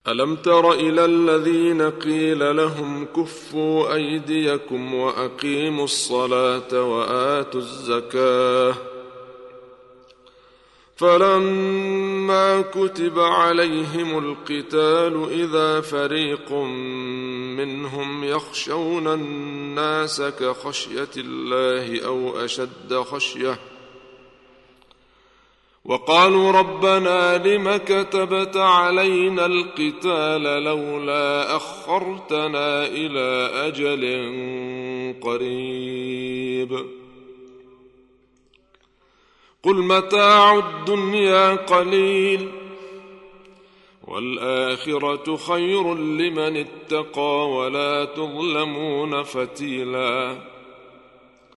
ألم تر إلى الذين قيل لهم كفوا أيديكم وأقيموا الصلاة وآتوا الزكاة فلما كتب عليهم القتال إذا فريق منهم يخشون الناس كخشية الله أو أشد خشية وقالوا ربنا لم كتبت علينا القتال لولا أخرتنا إلى أجل قريب قل متاع الدنيا قليل والآخرة خير لمن اتقى ولا تظلمون فتيلا